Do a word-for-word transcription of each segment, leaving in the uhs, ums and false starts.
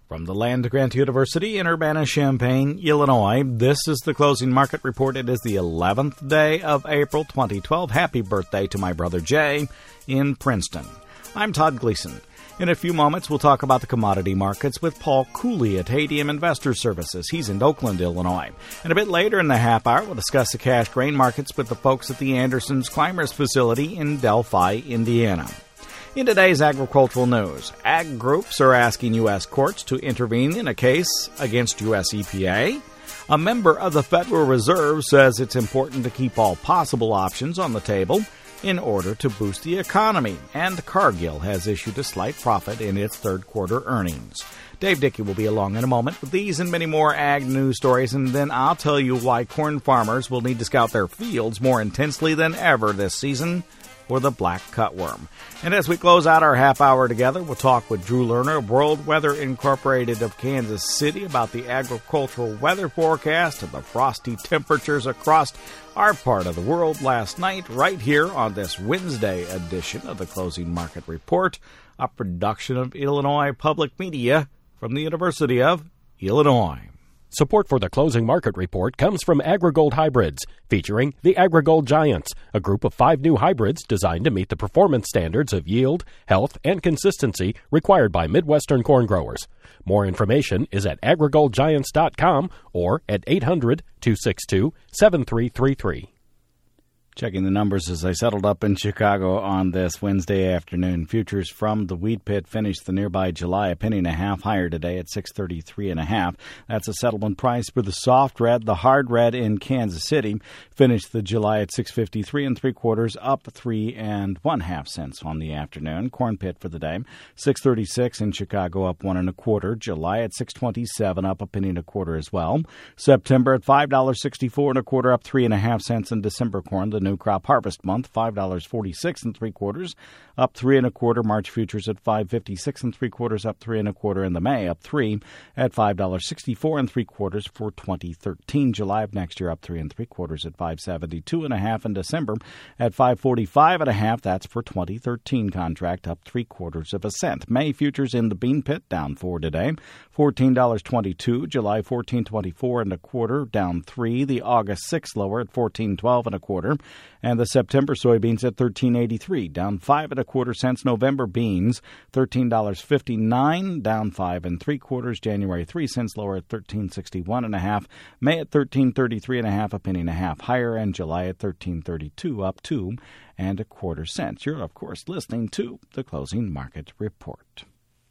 From the land-grant University in Urbana-Champaign, Illinois, this is the Closing Market Report. It is the eleventh day of April twenty twelve. Happy birthday to my brother Jay in Princeton. I'm Todd Gleason. In a few moments, we'll talk about the commodity markets with Paul Cooley at Hadium Investor Services. He's in Oakland, Illinois. And a bit later in the half hour, we'll discuss the cash grain markets with the folks at the Andersons Climbers facility in Delphi, Indiana. In today's agricultural news, ag groups are asking U S courts to intervene in a case against U S E P A. A member of the Federal Reserve says it's important to keep all possible options on the table in order to boost the economy. And Cargill has issued a slight profit in its third quarter earnings. Dave Dickey will be along in a moment with these and many more ag news stories, and then I'll tell you why corn farmers will need to scout their fields more intensely than ever this season for the black cutworm. And as we close out our half hour together, we'll talk with Drew Lerner of World Weather Incorporated of Kansas City about the agricultural weather forecast and the frosty temperatures across our part of the world last night, right here on this Wednesday edition of the Closing Market Report, a production of Illinois Public Media from the University of Illinois. Support for the Closing Market Report comes from AgriGold Hybrids, featuring the AgriGold Giants, a group of five new hybrids designed to meet the performance standards of yield, health, and consistency required by Midwestern corn growers. More information is at agri gold giants dot com or at eight hundred, two six two, seven three three three. Checking the numbers as I settled up in Chicago on this Wednesday afternoon. Futures from the wheat pit finished the nearby July a penny and a half higher today at six thirty-three and a half. That's a settlement price for the soft red. The hard red in Kansas City finished the July at six fifty-three and three quarters, up three and one half cents on the afternoon. Corn pit for the day, six thirty-six in Chicago, up one and a quarter. July at six twenty-seven, up a penny and a quarter as well. September at five dollars sixty-four and a quarter, up three and a half cents. In December corn, the new crop harvest month, five dollars forty-six and three quarters, up three and a quarter. March futures at five fifty-six and three quarters, up three and a quarter. In the May, up three at five dollars sixty-four and three quarters for twenty thirteen. July of next year, up three and three quarters at five seventy-two and a half. In December at five forty-five and a half. That's for twenty thirteen contract, up three quarters of a cent. May futures in the bean pit down four today, fourteen dollars twenty-two. July fourteen twenty-four and a quarter, down three. The August six lower at fourteen twelve and a quarter. And the September soybeans at thirteen eighty-three, down five and a quarter cents. November beans, thirteen dollars fifty-nine, down five and three quarters. January three cents lower at thirteen sixty-one and a half. May at thirteen thirty-three and a half, a penny and a half higher. And July at thirteen thirty-two, up two and a quarter cents. You're, of course, listening to the Closing Market Report.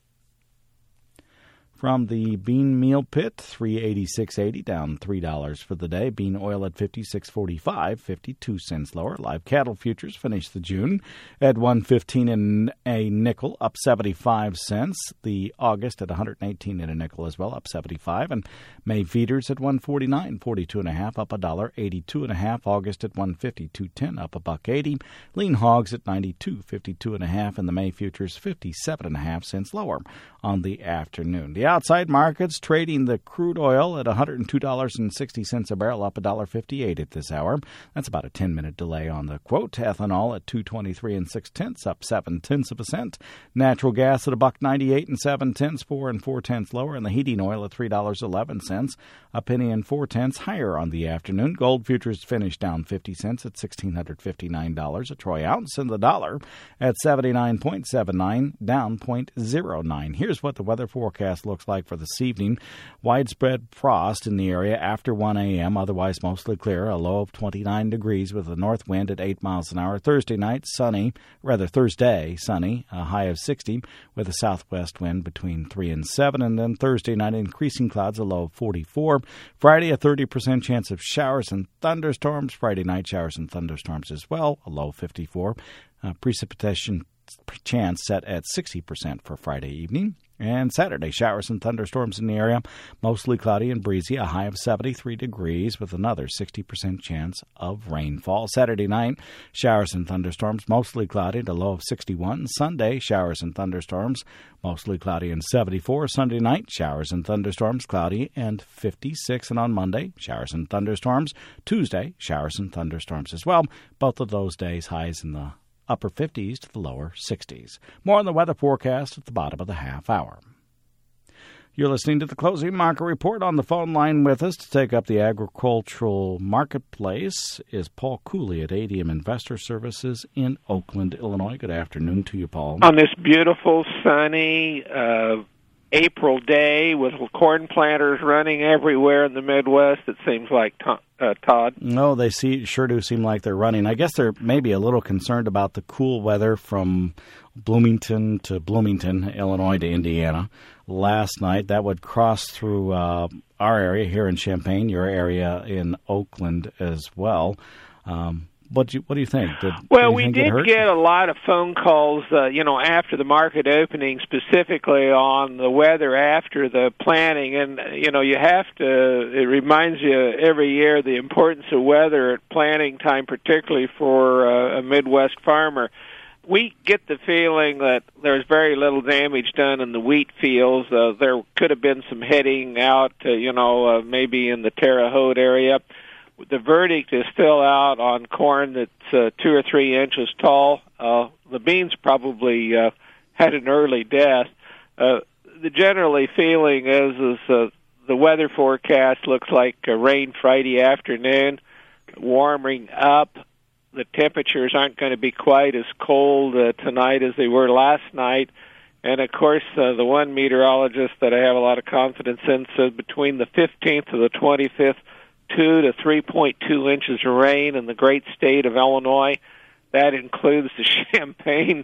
From the bean meal pit, three eighty-six eighty, down three dollars for the day. Bean oil at fifty-six forty-five, fifty-two cents lower. Live cattle futures finished the June at one fifteen and a nickel, up seventy-five cents. The August at one eighteen and a nickel as well, up seventy-five. And May feeders at one forty-nine, forty-two and a half, up a dollar eighty-two and a half. August at one fifty-two ten, up a buck eighty. Lean hogs at ninety-two, fifty-two and a half. And the May futures fifty-seven and a half cents lower on the afternoon. The outside markets trading the crude oil at one hundred two dollars and sixty cents a barrel, up one dollar fifty-eight at this hour. That's about a ten-minute delay on the quote. Ethanol at two twenty-three and six tenths, up seven tenths of a cent. Natural gas at a buck ninety-eight and seven tenths, four and four tenths lower. And the heating oil at three dollars eleven cents, a penny and four tenths higher on the afternoon. Gold futures finished down fifty cents at one thousand six hundred fifty-nine dollars a troy ounce, and the dollar at seventy-nine point seven nine, down zero point zero nine. Here's what the weather forecast looks like for this evening. Widespread frost in the area after one a.m., otherwise mostly clear, a low of twenty-nine degrees with a north wind at eight miles an hour. Thursday night, sunny, rather Thursday, sunny, a high of sixty with a southwest wind between three and seven. And then Thursday night, increasing clouds, a low of forty-four. Friday, a thirty percent chance of showers and thunderstorms. Friday night, showers and thunderstorms as well, a low of fifty-four. Uh, precipitation chance set at sixty percent for Friday evening. And Saturday, showers and thunderstorms in the area, mostly cloudy and breezy, a high of seventy-three degrees with another sixty percent chance of rainfall. Saturday night, showers and thunderstorms, mostly cloudy, a low of sixty-one. Sunday, showers and thunderstorms, mostly cloudy and seventy-four. Sunday night, showers and thunderstorms, cloudy and fifty-six. And on Monday, showers and thunderstorms. Tuesday, showers and thunderstorms as well. Both of those days, highs in the upper fifties to the lower sixties. More on the weather forecast at the bottom of the half hour. You're listening to the Closing Market Report. On the phone line with us to take up the agricultural marketplace is Paul Cooley at A D M Investor Services in Oakland, Illinois. Good afternoon to you, Paul. On this beautiful, sunny uh, April day with corn planters running everywhere in the Midwest, it seems like, uh, Todd. No, they see, sure do seem like they're running. I guess they're maybe a little concerned about the cool weather from Bloomington to Bloomington, Illinois to Indiana. Last night, that would cross through uh, our area here in Champaign, your area in Oakland as well. Um, what do you, what do you think? Did, well, do we think did get a lot of phone calls, uh, you know, after the market opening, specifically on the weather after the planting. And, you know, you have to, it reminds you every year the importance of weather at planting time, particularly for uh, a Midwest farmer. We get the feeling that there's very little damage done in the wheat fields. Uh, there could have been some heading out, uh, you know, uh, maybe in the Terre Haute area. The verdict is still out on corn that's uh, two or three inches tall. Uh, the beans probably uh, had an early death. Uh, the generally feeling is, is uh, the weather forecast looks like uh, rain Friday afternoon, warming up. The temperatures aren't going to be quite as cold uh, tonight as they were last night. And, of course, uh, the one meteorologist that I have a lot of confidence in said between the fifteenth to the twenty-fifth, two to three point two inches of rain in the great state of Illinois. That includes the Champaign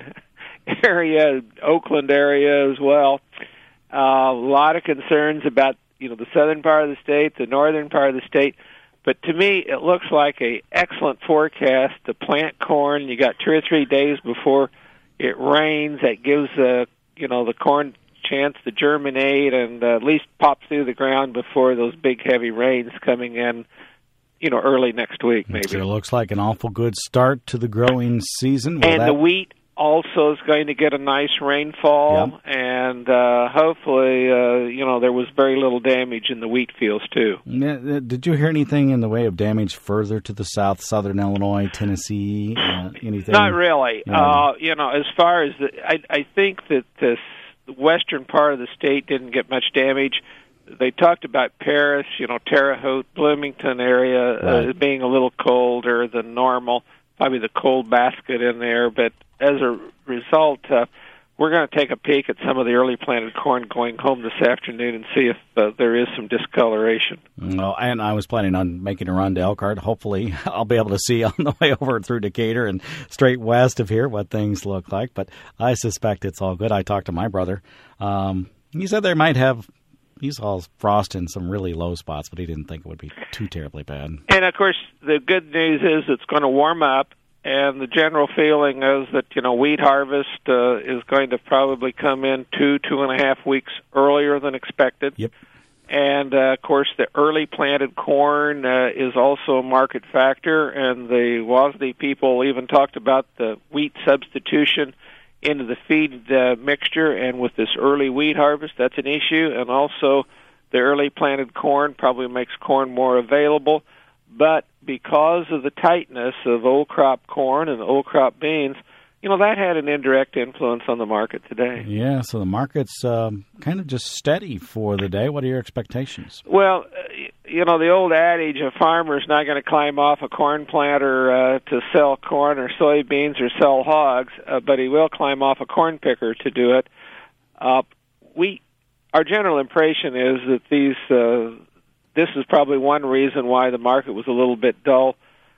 area, Oakland area as well. Uh, a lot of concerns about, you know, the southern part of the state, the northern part of the state. But to me, it looks like an excellent forecast to plant corn. You got two or three days before it rains. That gives uh, you know the corn chance to germinate and uh, at least pop through the ground before those big heavy rains coming in, you know, early next week maybe. So it looks like an awful good start to the growing season. Will and that... the wheat also is going to get a nice rainfall, yep. and uh, hopefully, uh, you know, there was very little damage in the wheat fields, too. Did you hear anything in the way of damage further to the south, southern Illinois, Tennessee, uh, anything? Not really. No. Uh, you know, as far as, the, I, I think that this, the western part of the state didn't get much damage. They talked about Paris, you know, Terre Haute, Bloomington area right. uh, being a little colder than normal, probably the cold basket in there, but as a result, uh, we're going to take a peek at some of the early planted corn going home this afternoon and see if uh, there is some discoloration. No, and I was planning on making a run to Elkhart. Hopefully, I'll be able to see on the way over through Decatur and straight west of here what things look like. But I suspect it's all good. I talked to my brother. Um, he said they might have, he saw frost in some really low spots, but he didn't think it would be too terribly bad. And, of course, the good news is it's going to warm up. And the general feeling is that, you know, wheat harvest uh, is going to probably come in two, two and a half weeks earlier than expected. Yep. And, uh, of course, the early planted corn uh, is also a market factor. And the WASDE people even talked about the wheat substitution into the feed uh, mixture. And with this early wheat harvest, that's an issue. And also the early planted corn probably makes corn more available. But because of the tightness of old crop corn and old crop beans, you know, that had an indirect influence on the market today. Yeah, so the market's um, kind of just steady for the day. What are your expectations? Well, you know, the old adage, a farmer's not going to climb off a corn planter uh, to sell corn or soybeans or sell hogs, uh, but he will climb off a corn picker to do it. Uh, we, our general impression is that these... Uh, This is probably one reason why the market was a little bit dull.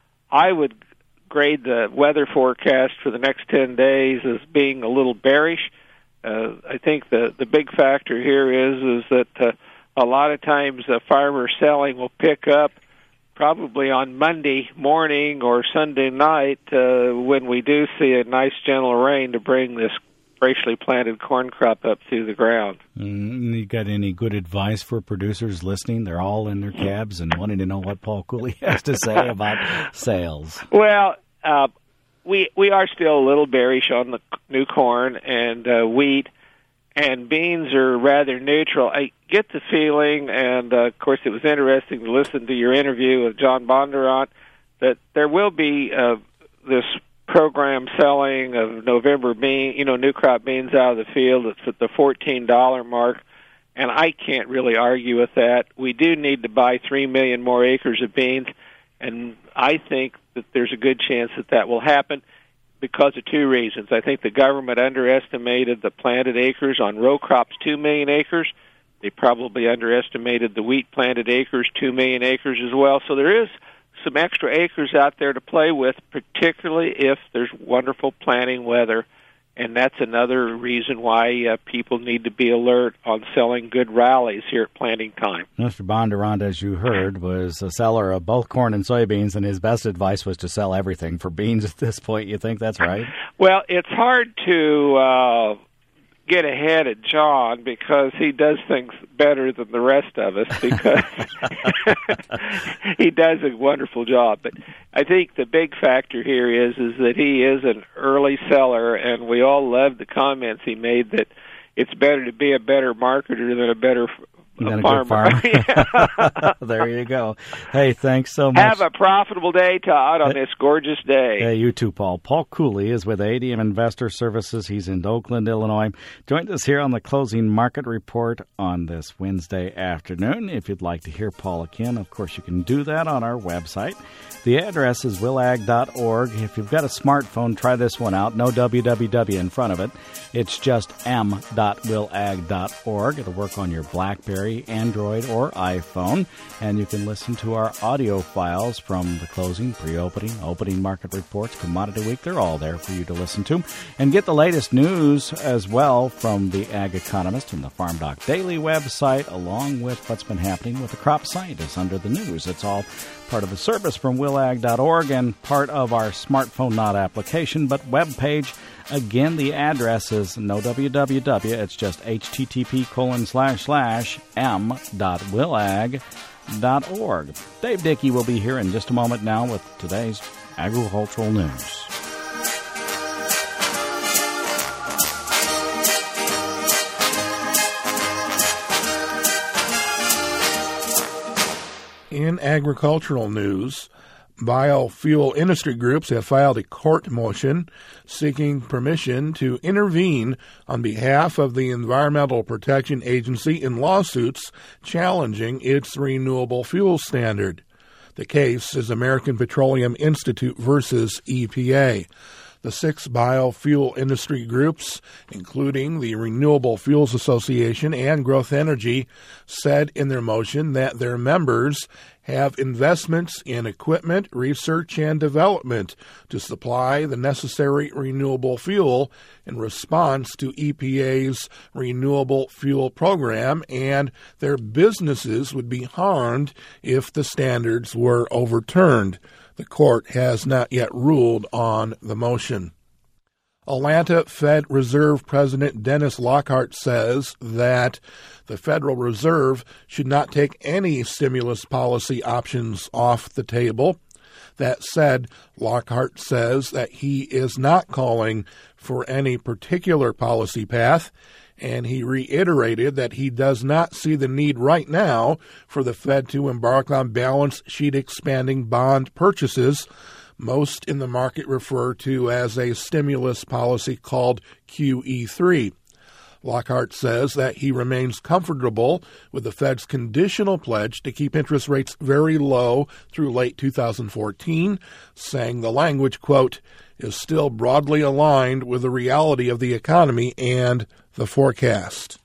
I would grade the weather forecast for the next ten days as being a little bearish. Uh, I think the, the big factor here is is that uh, a lot of times uh, farmer selling will pick up probably on Monday morning or Sunday night uh, when we do see a nice gentle rain to bring this freshly planted corn crop up through the ground. Mm, you got any good advice for producers listening? They're all in their cabs and wanting to know what Paul Cooley has to say about sales. Well, uh, we we are still a little bearish on the new corn and uh, wheat, and beans are rather neutral. I get the feeling, and uh, of course it was interesting to listen to your interview with John Bondurant, that there will be uh, this program selling of November bean, you know, new crop beans out of the field. It's at the fourteen dollar mark, and I can't really argue with that. We do need to buy three million more acres of beans, and I think that there's a good chance that that will happen because of two reasons. I think the government underestimated the planted acres on row crops, two million acres. They probably underestimated the wheat planted acres, two million acres as well. So there is some extra acres out there to play with, particularly if there's wonderful planting weather. And that's another reason why uh, people need to be alert on selling good rallies here at planting time. Mister Bondurant, as you heard, was a seller of both corn and soybeans, and his best advice was to sell everything for beans at this point. You think that's right? Well, it's hard to uh, get ahead of John because he does things better than the rest of us because he does a wonderful job. But I think the big factor here is is that he is an early seller, and we all love the comments he made that it's better to be a better marketer than a better A farmer. farmer. There you go. Hey, thanks so much. Have a profitable day, Todd, on this gorgeous day. Hey, you too, Paul. Paul Cooley is with A D M Investor Services. He's in Oakland, Illinois. Joined us here on the Closing Market Report on this Wednesday afternoon. If you'd like to hear Paul again, of course, you can do that on our website. The address is will ag dot org. If you've got a smartphone, try this one out. No W W W in front of it. It's just m dot will ag dot org. It'll work on your BlackBerry, Android, or iPhone, and you can listen to our audio files from the closing, pre-opening, opening market reports, Commodity Week. They're all there for you to listen to, and get the latest news as well from the Ag Economist and the Farm Doc Daily website, along with what's been happening with the crop scientists under the news. It's all part of a service from will ag dot org and part of our smartphone, not application, but web page. Again, the address is no W W W. It's just http colon slash slash m dot will ag dot org. Dave Dickey will be here in just a moment now with today's agricultural news. In agricultural news, biofuel industry groups have filed a court motion seeking permission to intervene on behalf of the Environmental Protection Agency in lawsuits challenging its renewable fuel standard. The case is American Petroleum Institute versus E P A. The six biofuel industry groups, including the Renewable Fuels Association and Growth Energy, said in their motion that their members have investments in equipment, research, and development to supply the necessary renewable fuel in response to E P A's renewable fuel program, and their businesses would be harmed if the standards were overturned. The court has not yet ruled on the motion. Atlanta Fed Reserve President Dennis Lockhart says that the Federal Reserve should not take any stimulus policy options off the table. That said, Lockhart says that he is not calling for any particular policy path, and he reiterated that he does not see the need right now for the Fed to embark on balance sheet expanding bond purchases, most in the market refer to as a stimulus policy called Q E three. Lockhart says that he remains comfortable with the Fed's conditional pledge to keep interest rates very low through late two thousand fourteen, saying the language, quote, is still broadly aligned with the reality of the economy and the forecast.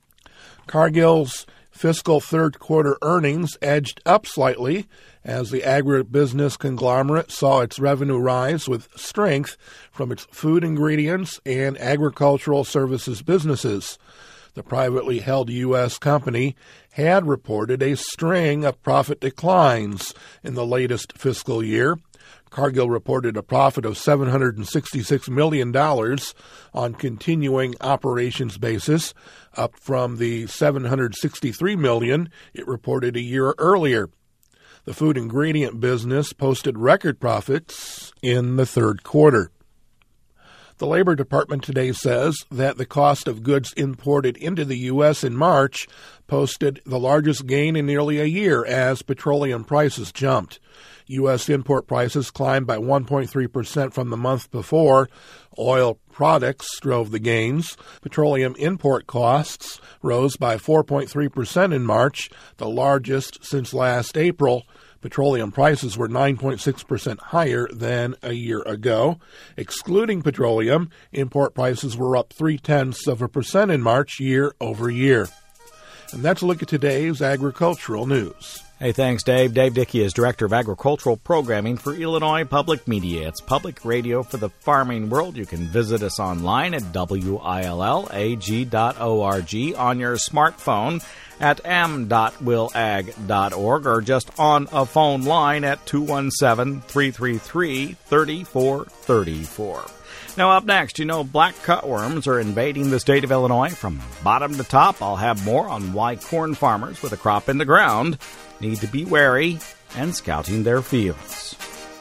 Cargill's fiscal third quarter earnings edged up slightly as the agribusiness conglomerate saw its revenue rise with strength from its food ingredients and agricultural services businesses. The privately held U S company had reported a string of profit declines in the latest fiscal year. Cargill reported a profit of seven hundred sixty-six million dollars on continuing operations basis, up from the seven hundred sixty-three million dollars it reported a year earlier. The food ingredient business posted record profits in the third quarter. The Labor Department today says that the cost of goods imported into the U S in March posted the largest gain in nearly a year as petroleum prices jumped. U S import prices climbed by one point three percent from the month before. Oil products drove the gains. Petroleum import costs rose by four point three percent in March, the largest since last April. Petroleum prices were nine point six percent higher than a year ago. Excluding petroleum, import prices were up three-tenths of a percent in March year over year. And that's a look at today's agricultural news. Hey, thanks, Dave. Dave Dickey is Director of Agricultural Programming for Illinois Public Media. It's public radio for the farming world. You can visit us online at W I L L A G dot org, on your smartphone at m dot will ag dot org, or just on a phone line at two one seven, three three three, three four three four. Now, up next, you know, black cutworms are invading the state of Illinois from bottom to top. I'll have more on why corn farmers with a crop in the ground need to be wary and scouting their fields.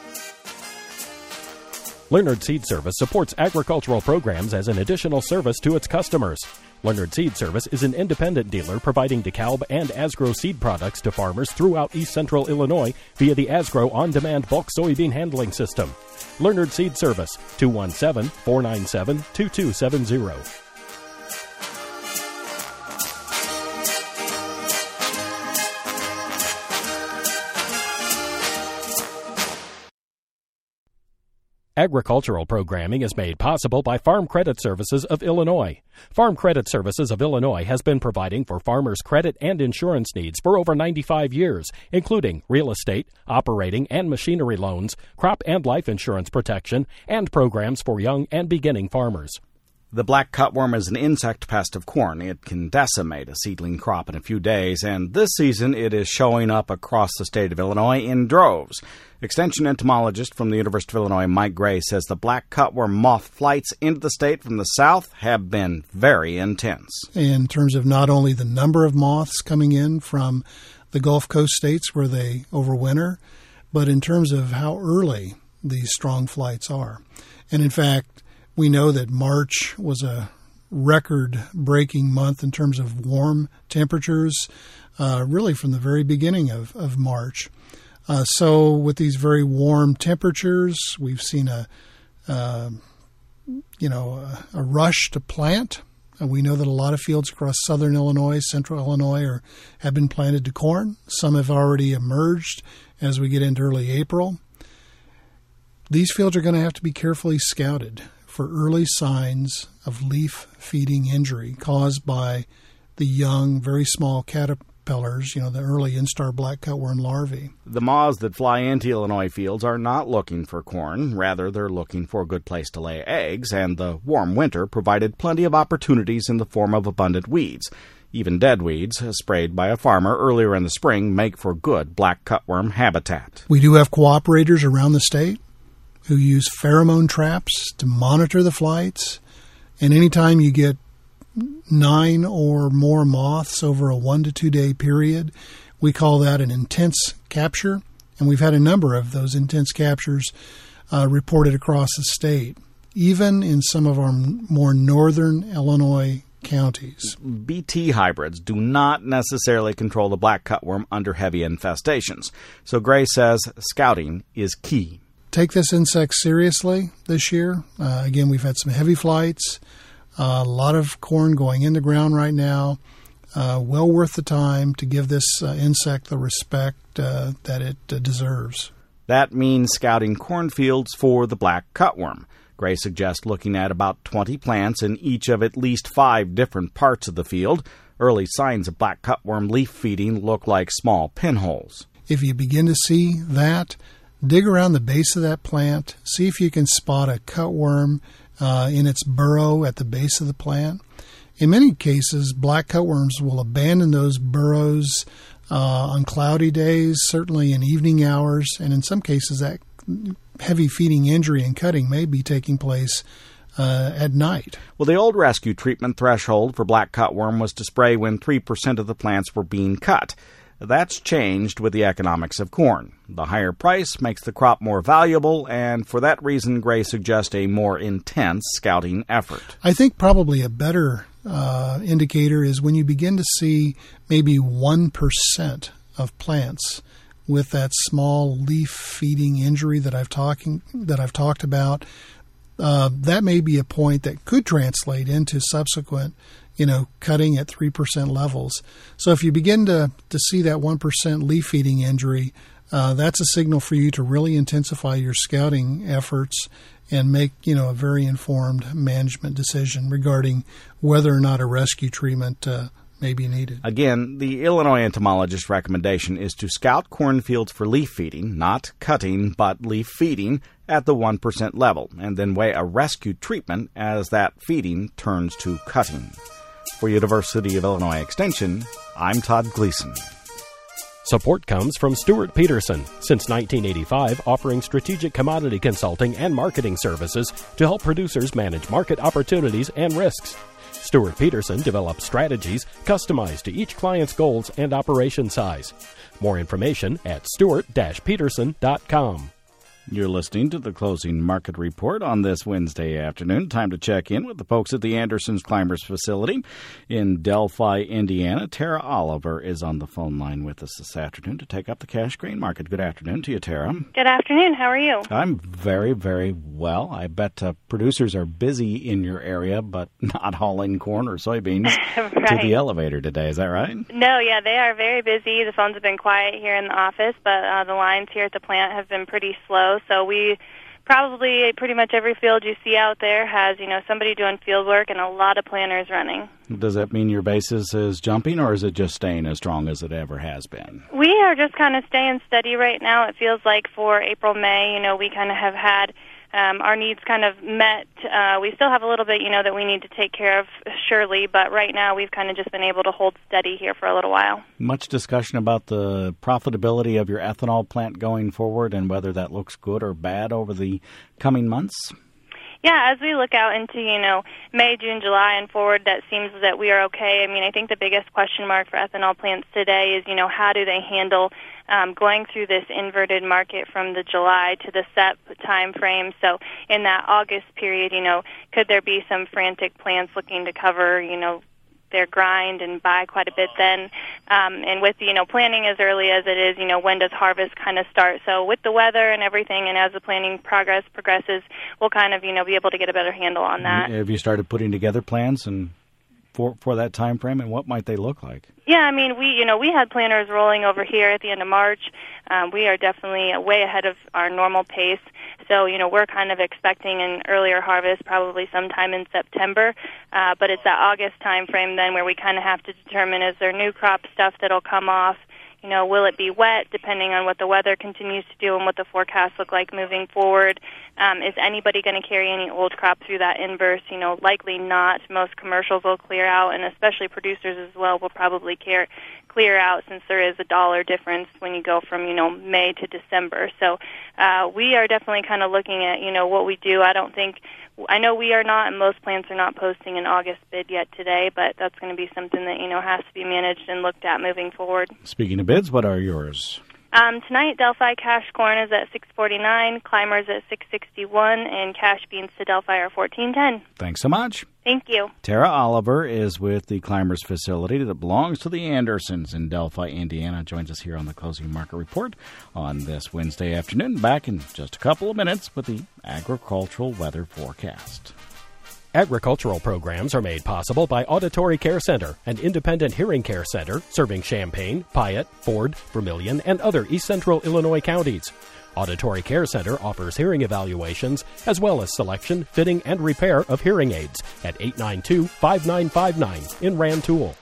Leonard Seed Service supports agricultural programs as an additional service to its customers. Leonard Seed Service is an independent dealer providing DeKalb and Asgrow seed products to farmers throughout east central Illinois via the Asgrow on-demand bulk soybean handling system. Leonard Seed Service, two one seven, four nine seven, two two seven zero. Agricultural programming is made possible by Farm Credit Services of Illinois. Farm Credit Services of Illinois has been providing for farmers' credit and insurance needs for over ninety-five years, including real estate, operating and machinery loans, crop and life insurance protection, and programs for young and beginning farmers. The black cutworm is an insect pest of corn. It can decimate a seedling crop in a few days, and this season it is showing up across the state of Illinois in droves. Extension entomologist from the University of Illinois, Mike Gray, says the black cutworm moth flights into the state from the south have been very intense. In terms of not only the number of moths coming in from the Gulf Coast states where they overwinter, but in terms of how early these strong flights are. And in fact, we know that March was a record-breaking month in terms of warm temperatures, uh, really from the very beginning of, of March. Uh, so with these very warm temperatures, we've seen a, uh, you know, a, a rush to plant. And we know that a lot of fields across southern Illinois, central Illinois, are, have been planted to corn. Some have already emerged as we get into early April. These fields are going to have to be carefully scouted for early signs of leaf-feeding injury caused by the young, very small caterpillars, you know, the early instar black cutworm larvae. The moths that fly into Illinois fields are not looking for corn. Rather, they're looking for a good place to lay eggs, and the warm winter provided plenty of opportunities in the form of abundant weeds. Even dead weeds, sprayed by a farmer earlier in the spring, make for good black cutworm habitat. We do have cooperators around the state who use pheromone traps to monitor the flights. And anytime you get nine or more moths over a one to two day period, we call that an intense capture. And we've had a number of those intense captures uh, reported across the state, even in some of our more northern Illinois counties. B T hybrids do not necessarily control the black cutworm under heavy infestations. So Gray says scouting is key. Take this insect seriously this year. Uh, again, we've had some heavy flights, uh, a lot of corn going in the ground right now. Uh, well worth the time to give this uh, insect the respect uh, that it uh, deserves. That means scouting cornfields for the black cutworm. Gray suggests looking at about twenty plants in each of at least five different parts of the field. Early signs of black cutworm leaf feeding look like small pinholes. If you begin to see that, dig around the base of that plant, see if you can spot a cutworm uh, in its burrow at the base of the plant. In many cases, black cutworms will abandon those burrows uh, on cloudy days, certainly in evening hours, and in some cases that heavy feeding injury and cutting may be taking place uh, at night. Well, the old rescue treatment threshold for black cutworm was to spray when three percent of the plants were being cut. That's changed with the economics of corn. The higher price makes the crop more valuable, and for that reason, Gray suggests a more intense scouting effort. I think probably a better uh, indicator is when you begin to see maybe one percent of plants with that small leaf feeding injury that I've talking that I've talked about. Uh, that may be a point that could translate into subsequent, you know, cutting at three percent levels. So if you begin to, to see that one percent leaf feeding injury, uh, that's a signal for you to really intensify your scouting efforts and make, you know, a very informed management decision regarding whether or not a rescue treatment uh, may be needed. Again, the Illinois entomologist's recommendation is to scout cornfields for leaf feeding, not cutting, but leaf feeding at the one percent level, and then weigh a rescue treatment as that feeding turns to cutting. For University of Illinois Extension, I'm Todd Gleason. Support comes from Stuart Peterson, since nineteen eighty-five offering strategic commodity consulting and marketing services to help producers manage market opportunities and risks. Stuart Peterson develops strategies customized to each client's goals and operation size. More information at stuart dash peterson dot com. You're listening to the Closing Market Report on this Wednesday afternoon. Time to check in with the folks at the Andersons Climbers facility in Delphi, Indiana. Tara Oliver is on the phone line with us this afternoon to take up the cash grain market. Good afternoon to you, Tara. Good afternoon. How are you? I'm very, very well. I bet uh, producers are busy in your area, but not hauling corn or soybeans right. to the elevator today. Is that right? No, yeah, they are very busy. The phones have been quiet here in the office, but uh, the lines here at the plant have been pretty slow. So we probably pretty much every field you see out there has, you know, somebody doing field work and a lot of planters running. Does that mean your basis is jumping, or is it just staying as strong as it ever has been? We are just kind of staying steady right now. It feels like for April, May, you know, we kind of have had um, our needs kind of met. Uh, we still have a little bit, you know, that we need to take care of, surely, but right now we've kind of just been able to hold steady here for a little while. Much discussion about the profitability of your ethanol plant going forward and whether that looks good or bad over the coming months? Yeah, as we look out into, you know, May, June, July, and forward, that seems that we are okay. I mean, I think the biggest question mark for ethanol plants today is, you know, how do they handle um, going through this inverted market from the July to the S E P time frame? So in that August period, you know, could there be some frantic plants looking to cover, you know, their grind and buy quite a bit then? Um, and with, you know, planning as early as it is, you know, when does harvest kind of start? So with the weather and everything, and as the planning progress progresses, we'll kind of, you know, be able to get a better handle on that. Have you started putting together plans and for for that time frame, and what might they look like? Yeah, I mean, we, you know, we had planters rolling over here at the end of March. Um, we are definitely way ahead of our normal pace. So, you know, we're kind of expecting an earlier harvest, probably sometime in September. Uh, but it's that August time frame then where we kind of have to determine, is there new crop stuff that'll come off? You know, will it be wet, depending on what the weather continues to do and what the forecasts look like moving forward? Um, is anybody going to carry any old crop through that inverse? You know, likely not. Most commercials will clear out, and especially producers as well will probably care, clear out, since there is a dollar difference when you go from, you know, May to December. So uh, we are definitely kind of looking at, you know, what we do. I don't think, I know we are not, and most plants are not posting an August bid yet today, but that's going to be something that, you know, has to be managed and looked at moving forward. Speaking of bids, what are yours? Um, tonight, Delphi cash corn is at six forty-nine, Climbers at six sixty-one, and cash beans to Delphi are fourteen ten. Thanks so much. Thank you. Tara Oliver is with the Climbers facility that belongs to the Andersons in Delphi, Indiana. Joins us here on the Closing Market Report on this Wednesday afternoon. Back in just a couple of minutes with the agricultural weather forecast. Agricultural programs are made possible by Auditory Care Center, an independent hearing care center serving Champaign, Piatt, Ford, Vermilion, and other East Central Illinois counties. Auditory Care Center offers hearing evaluations as well as selection, fitting, and repair of hearing aids at eight nine two, five nine five nine in Rantoul.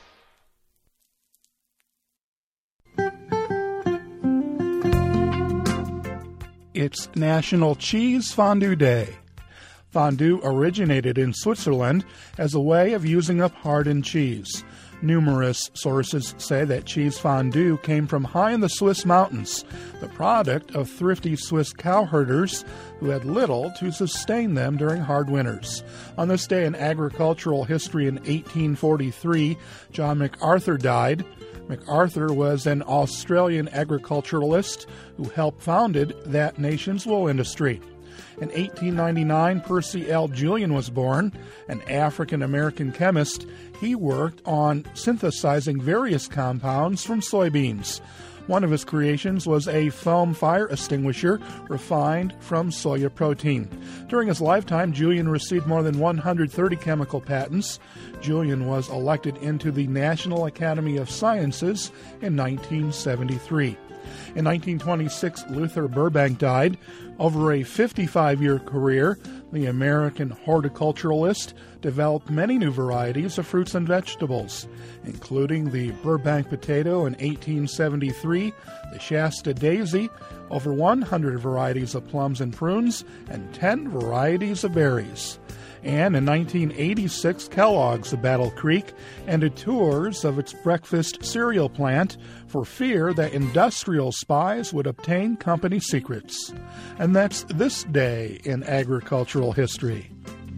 It's National Cheese Fondue Day. Fondue originated in Switzerland as a way of using up hardened cheese. Numerous sources say that cheese fondue came from high in the Swiss mountains, the product of thrifty Swiss cowherders who had little to sustain them during hard winters. On this day in agricultural history in eighteen forty-three, John MacArthur died. MacArthur was an Australian agriculturalist who helped founded that nation's wool industry. In eighteen ninety-nine, Percy L. Julian was born, an African-American chemist. He worked on synthesizing various compounds from soybeans. One of his creations was a foam fire extinguisher refined from soya protein. During his lifetime, Julian received more than one hundred thirty chemical patents. Julian was elected into the National Academy of Sciences in nineteen seventy-three. In nineteen twenty-six, Luther Burbank died. Over a fifty-five-year career, the American horticulturalist developed many new varieties of fruits and vegetables, including the Burbank potato in eighteen seventy-three, the Shasta daisy, over one hundred varieties of plums and prunes, and ten varieties of berries. And in nineteen eighty-six, Kellogg's of Battle Creek ended tours of its breakfast cereal plant for fear that industrial spies would obtain company secrets. And that's this day in agricultural history.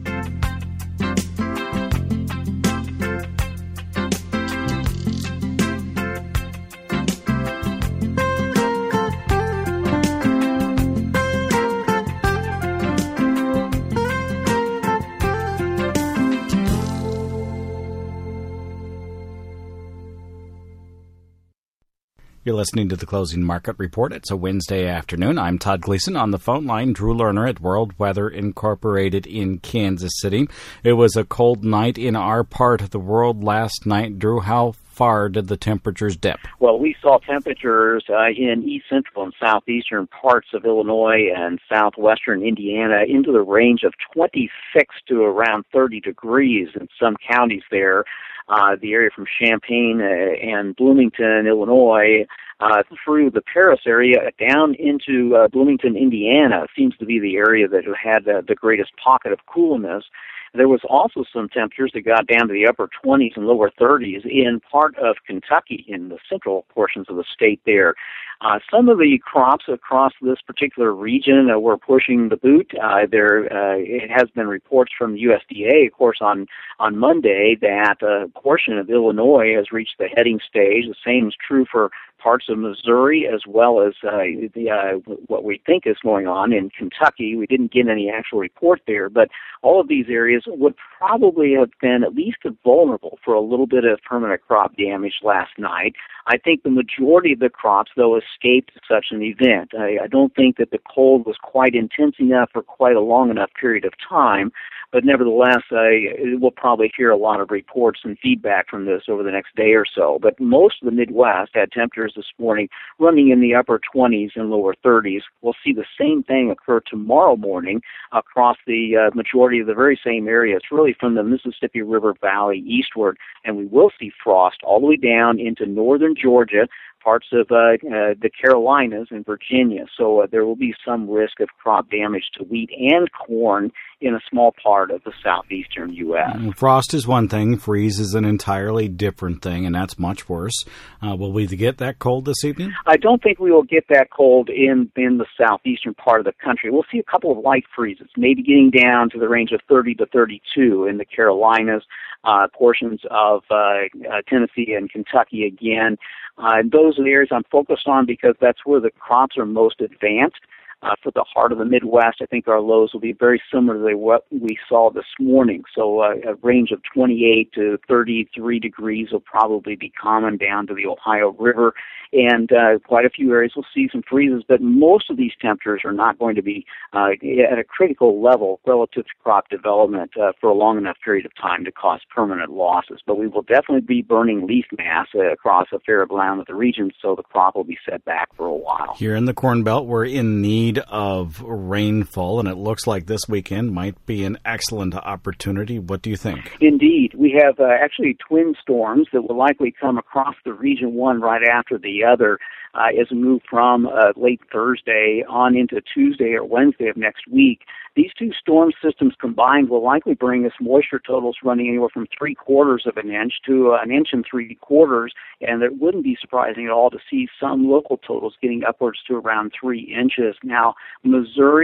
You're listening to the Closing Market Report. It's a Wednesday afternoon. I'm Todd Gleason. On the phone line, Drew Lerner at World Weather Incorporated in Kansas City. It was a cold night in our part of the world last night. Drew, how far did the temperatures dip? Well, we saw temperatures uh, in east central and southeastern parts of Illinois and southwestern Indiana into the range of twenty-six to around thirty degrees in some counties there. Uh, the area from Champaign uh, and Bloomington, Illinois, uh, through the Paris area down into uh, Bloomington, Indiana, seems to be the area that had uh, the greatest pocket of coolness. There was also some temperatures that got down to the upper twenties and lower thirties in part of Kentucky, in the central portions of the state there. Uh, some of the crops across this particular region uh, were pushing the boot. Uh, there uh, it has been reports from the U S D A, of course, on, on Monday that a portion of Illinois has reached the heading stage. The same is true for parts of Missouri, as well as uh, the, uh, what we think is going on in Kentucky. We didn't get any actual report there, but all of these areas would probably have been at least vulnerable for a little bit of permanent crop damage last night. I think the majority of the crops, though, escaped such an event. I, I don't think that the cold was quite intense enough for quite a long enough period of time, but nevertheless, I, we'll probably hear a lot of reports and feedback from this over the next day or so. But most of the Midwest had temperatures this morning running in the upper twenties and lower thirties. We'll see the same thing occur tomorrow morning across the uh, majority of the very same areas, really from the Mississippi River Valley eastward, and we will see frost all the way down into northern Georgia, parts of uh, uh, the Carolinas and Virginia. So uh, there will be some risk of crop damage to wheat and corn in a small part of the southeastern U S. Frost is one thing. Freeze is an entirely different thing, and that's much worse. Uh, will we get that cold this evening? I don't think we will get that cold in, in the southeastern part of the country. We'll see a couple of light freezes, maybe getting down to the range of thirty to thirty-two in the Carolinas, uh, portions of uh, uh, Tennessee and Kentucky again. Uh, those are the areas I'm focused on because that's where the crops are most advanced. Uh, for the heart of the Midwest, I think our lows will be very similar to what we saw this morning. So uh, a range of twenty-eight to thirty-three degrees will probably be common down to the Ohio River. And uh, quite a few areas will see some freezes, but most of these temperatures are not going to be uh, at a critical level relative to crop development uh, for a long enough period of time to cause permanent losses. But we will definitely be burning leaf mass uh, across a fair amount of the region, so the crop will be set back for a while. Here in the Corn Belt, we're in need of rainfall, and it looks like this weekend might be an excellent opportunity. What do you think? Indeed. We have uh, actually twin storms that will likely come across the region, one right after the other, uh, as we move from uh, late Thursday on into Tuesday or Wednesday of next week. These two storm systems combined will likely bring us moisture totals running anywhere from three quarters of an inch to uh, an inch and three quarters, and it wouldn't be surprising at all to see some local totals getting upwards to around three inches. Now, Missouri,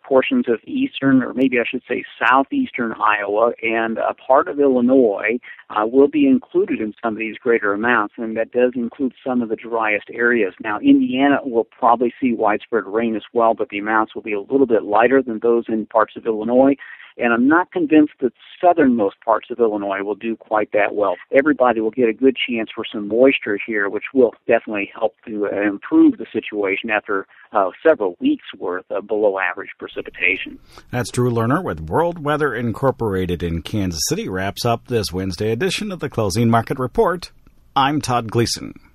portions of eastern, or maybe I should say southeastern Iowa, and a part of Illinois uh, will be included in some of these greater amounts, and that does include some of the driest areas. Now, Indiana will probably see widespread rain as well, but the amounts will be a little bit lighter than those in parts of Illinois. And I'm not convinced that southernmost parts of Illinois will do quite that well. Everybody will get a good chance for some moisture here, which will definitely help to uh, improve the situation after uh, several weeks' worth of below-average precipitation. That's Drew Lerner with World Weather Incorporated in Kansas City. Wraps up this Wednesday edition of the Closing Market Report. I'm Todd Gleason.